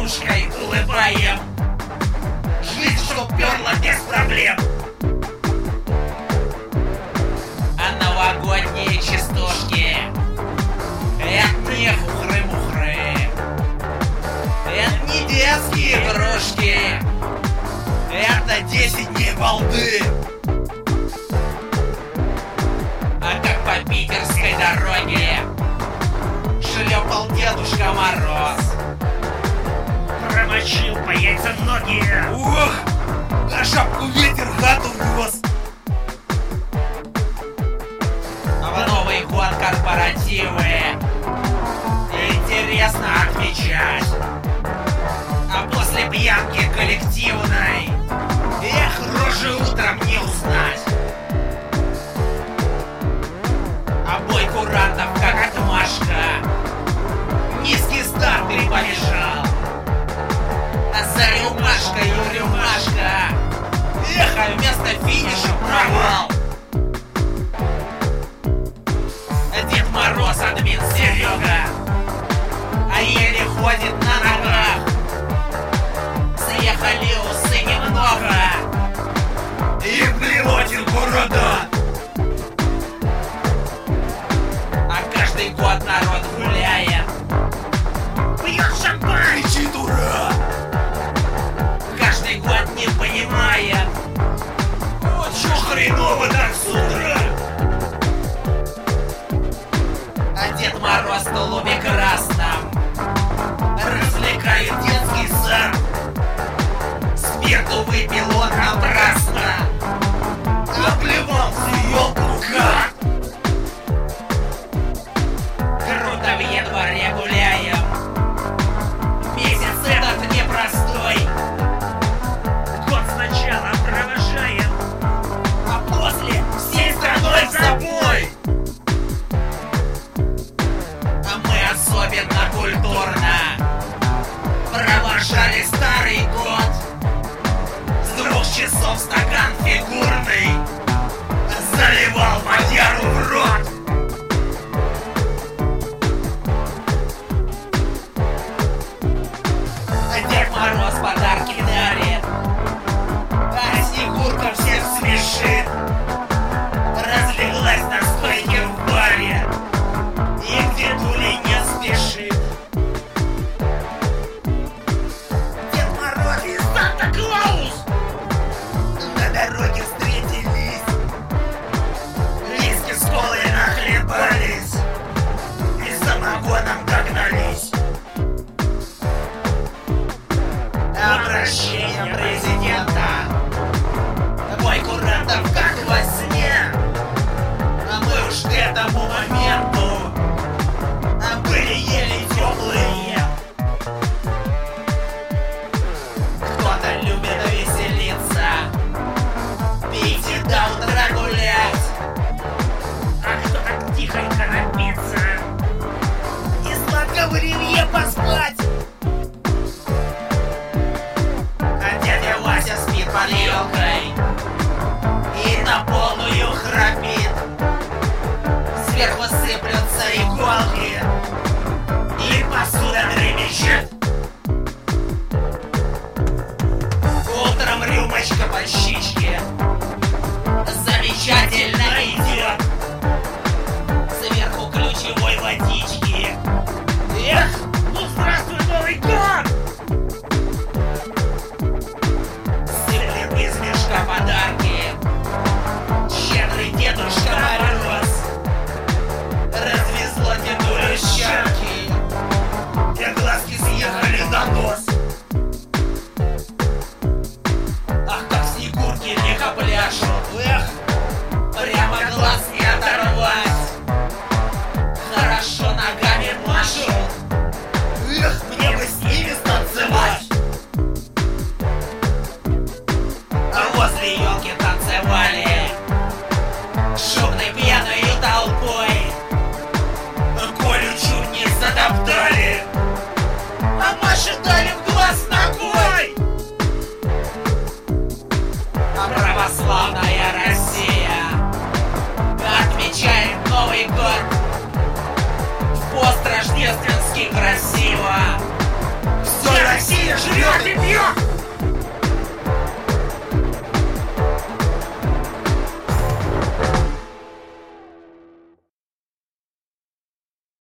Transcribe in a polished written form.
дедушкой улыбаем. Жизнь, чтоб перла без проблем. А новогодние частушки — это не хухры-мухры, это не детские игрушки, это 10 дней балды. А как по питерской дороге шлепал Дедушка Мороз, Промочил по яйцам ноги. ух, на шапку ветер хату внес. А в Новый год корпоративы интересно отмечать, а после пьянки коллективной эх, рожи утром не узнать. А бой курантов как отмашка, низкий старт и побежал. А за рюмашкой рюмашка, эх, а вместо финиша провал. Дед Мороз, админ Серега, а еле ходит на ногах. Съехали усы немного, и блевотин борода. А каждый год народ гуляет, Пьет шампань. кричит ура. Каждый год не понимает, вот чё хреново так с утра. А Дед Мороз в тулупе красном развлекает детский сад. Спирту выпил он напрасно, оплевался елку как. Круто в январе гуляем, месяц этот непростой. Год сначала провожаем, А после всей страной в забой. А мы особенно культурно провожали старый год. С 2 часов стакан фигурный заливал мадяру в рот. А Дед Мороз подарки дарит, а Снегурка всех смешит. Разлеглась на стойке в баре, и к дедуле не спешит. Дед Мороз и Санта-Клаус на дороге встретились, виски с колой нахлебались и самогоном догнались. Обращение президента, бой курантов как во сне. А мы уж к этому моменту были еле теплые. Кто-то любит веселиться, пить и до утра гулять, а кто-то тихонько напиться. и сладко в ривье поспать. А дядя Вася спит под елкой и на полную храпит. Сверху сыплются иголки, и посуда дребезжит. Утром рюмочка по щичке замечательно идет. Сверху ключевой водички. Эх, Ну здравствуй, Новый год! сыплет из мешка подарки щедрый Дедушка Мороз. Развезло дедулю щеки, те глазки съехали на нос. Ах, как Снегурки лихо Россия Жрет живет и пьет!